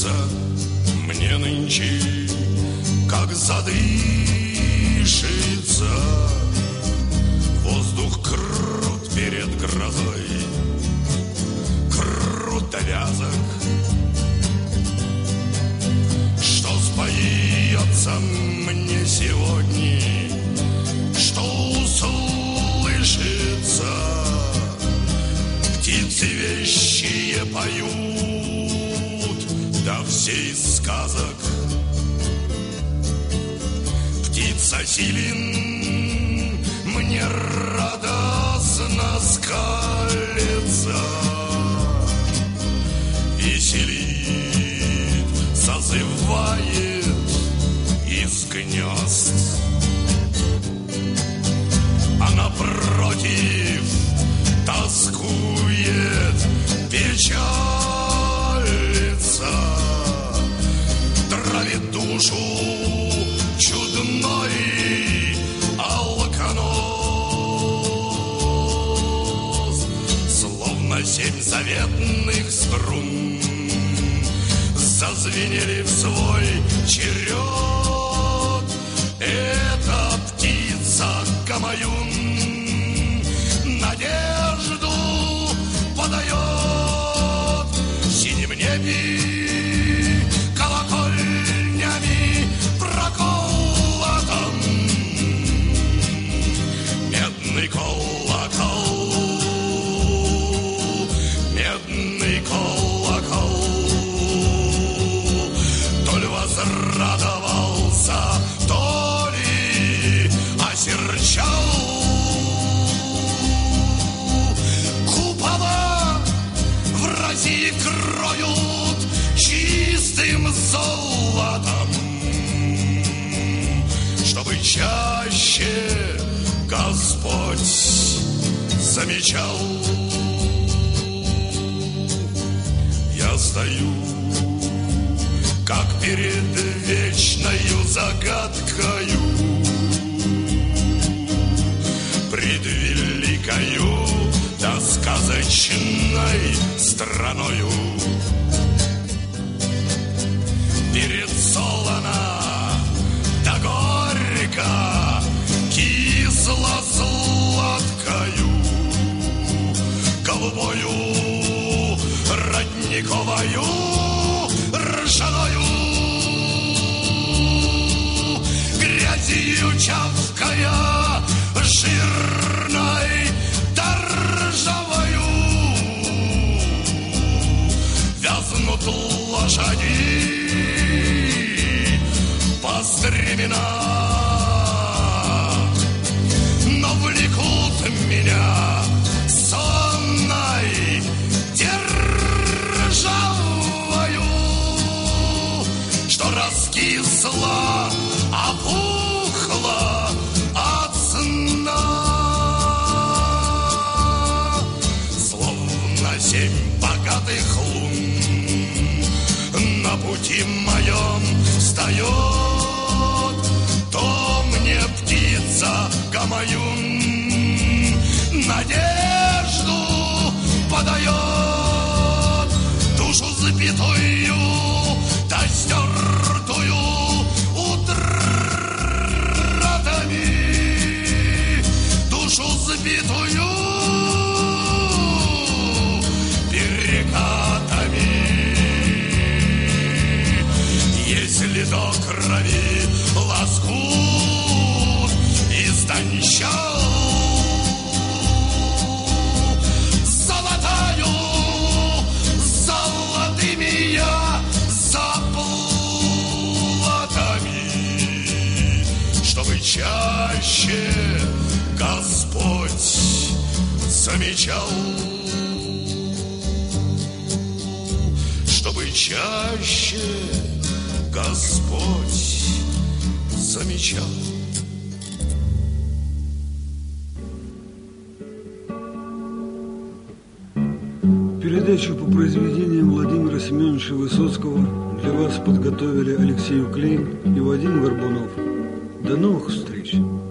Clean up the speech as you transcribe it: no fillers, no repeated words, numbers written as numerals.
снится мне нынче, как задышится. Воздух крут перед грозой, круто вязок. Что споется мне сегодня, что услышится? Птицы вещие поют до всей сказок. Птица силен мне радостно скалится, веселит, созывает из гнезд. А напротив тоскует, печалится, травит душу чудной алконоз. Словно 7 заветных струн зазвенели в свой черед. Эта птица Гамаюн надежду подает. В синем небе колокольнями проколотом медный колокол, медный колокол. То ли возрадовался, то ли осерчал. Купола в России кроют чистым золотом, чтобы чаще Господь замечал. Я стою, как перед вечною загадкою, пред великою да сказочной страною. Перед солоно да горько, кисло-сладкою, голубою, родниковою, ржаною, грязью чавкая, жирной да ржавою. Вязнут лошади по стременах, но влекут меня сонной державою, что раскисла, опухла от сна. Словно 7 богатых лун на пути моем встает, то мне птица Гамаюн надежду подает. Душу сбитую да стертую утратами, душу сбитую перекатами. Если до крови лоскут истончал, золотаю, золотыми я заплатами, чтобы чаще Господь замечал, чтобы чаще Господь замечал. Передачу по произведениям Владимира Семеновича Высоцкого для вас подготовили Алексей Уклейн и Вадим Горбунов. До новых встреч!